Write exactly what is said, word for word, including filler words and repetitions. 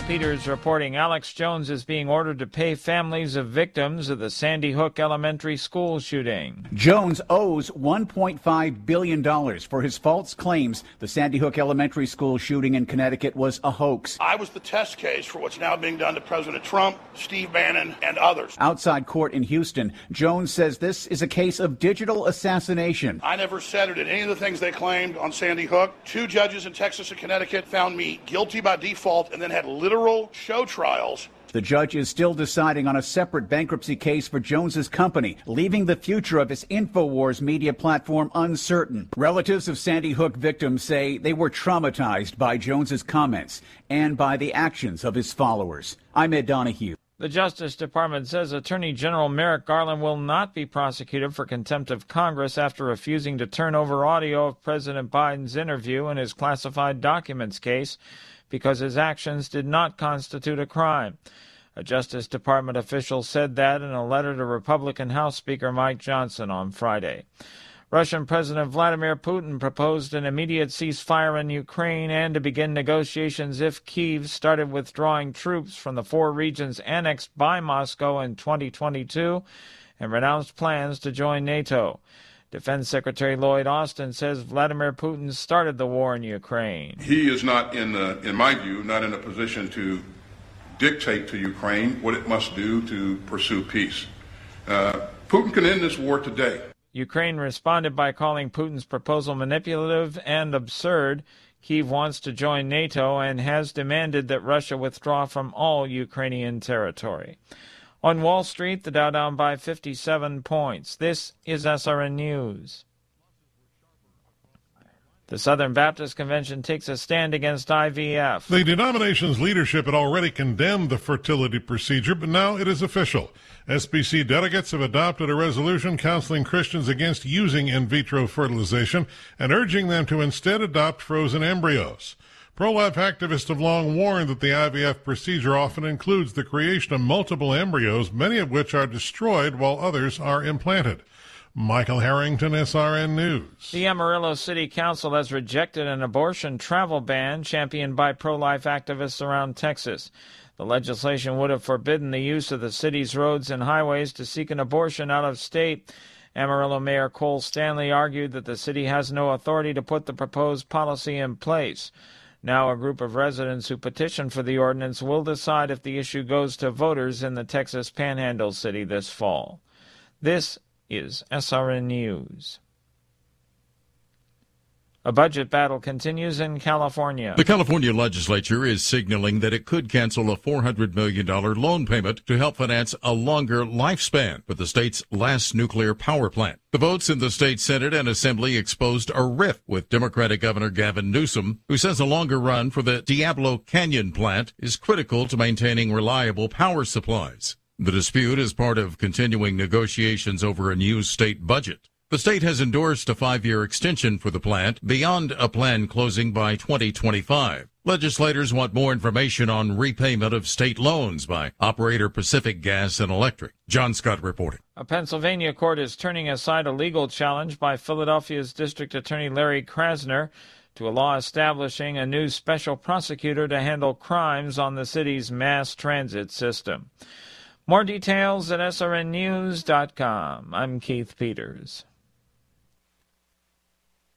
Peters reporting Alex Jones is being ordered to pay families of victims of the Sandy Hook Elementary School shooting. Jones owes one point five billion dollars for his false claims the Sandy Hook Elementary School shooting in Connecticut was a hoax. I was the test case for what's now being done to President Trump, Steve Bannon, and others. Outside court in Houston, Jones says this is a case of digital assassination. I never said or did any of the things they claimed on Sandy Hook. Two judges in Texas and Connecticut found me guilty by default and then had literal show trials. The judge is still deciding on a separate bankruptcy case for Jones's company, leaving the future of his InfoWars media platform uncertain. Relatives of Sandy Hook victims say they were traumatized by Jones's comments and by the actions of his followers. I'm Ed Donahue. The Justice Department says Attorney General Merrick Garland will not be prosecuted for contempt of Congress after refusing to turn over audio of President Biden's interview in his classified documents case because his actions did not constitute a crime. A Justice Department official said that in a letter to Republican House Speaker Mike Johnson on Friday. Russian President Vladimir Putin proposed an immediate ceasefire in Ukraine and to begin negotiations if Kyiv started withdrawing troops from the four regions annexed by Moscow in twenty twenty-two and renounced plans to join NATO. Defense Secretary Lloyd Austin says Vladimir Putin started the war in Ukraine. He is not, in, the, in my view, not in a position to dictate to Ukraine what it must do to pursue peace. Uh, Putin can end this war today. Ukraine responded by calling Putin's proposal manipulative and absurd. Kyiv wants to join NATO and has demanded that Russia withdraw from all Ukrainian territory. On Wall Street, the Dow down by fifty-seven points. This is S R N News. The Southern Baptist Convention takes a stand against I V F. The denomination's leadership had already condemned the fertility procedure, but now it is official. S B C delegates have adopted a resolution counseling Christians against using in vitro fertilization and urging them to instead adopt frozen embryos. Pro-life activists have long warned that the I V F procedure often includes the creation of multiple embryos, many of which are destroyed while others are implanted. Michael Harrington, S R N News. The Amarillo City Council has rejected an abortion travel ban championed by pro-life activists around Texas. The legislation would have forbidden the use of the city's roads and highways to seek an abortion out of state. Amarillo Mayor Cole Stanley argued that the city has no authority to put the proposed policy in place. Now a group of residents who petitioned for the ordinance will decide if the issue goes to voters in the Texas Panhandle city this fall. This is S R N News. A budget battle continues in California. The California legislature is signaling that it could cancel a four hundred million dollars loan payment to help finance a longer lifespan for the state's last nuclear power plant. The votes in the state Senate and Assembly exposed a rift with Democratic Governor Gavin Newsom, who says a longer run for the Diablo Canyon plant is critical to maintaining reliable power supplies. The dispute is part of continuing negotiations over a new state budget. The state has endorsed a five-year extension for the plant beyond a planned closing by twenty twenty-five. Legislators want more information on repayment of state loans by operator Pacific Gas and Electric. John Scott reporting. A Pennsylvania court is turning aside a legal challenge by Philadelphia's District Attorney Larry Krasner to a law establishing a new special prosecutor to handle crimes on the city's mass transit system. More details at S R N news dot com. I'm Keith Peters.